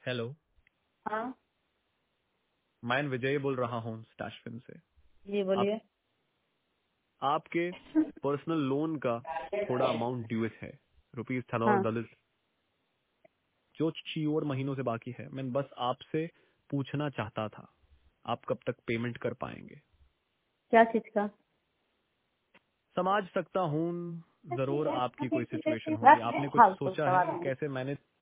Hello. हाँ मैं विजय बोल रहा हूँ स्टैश फिल्म से। जी आप बोलिए। आपके पर्सनल लोन का थोड़ा अमाउंट ड्यू है, हाँ ₹1000 जो 6 और महीनों से बाकी है। मैं बस आपसे पूछना चाहता था आप कब तक पेमेंट कर पाएंगे। क्या चीज का? समझ सकता हूँ जरूर आपकी कोई सिचुएशन होगी, बस आपने कुछ फालतू सोचा है सवाल नहीं। कैसे मैनेज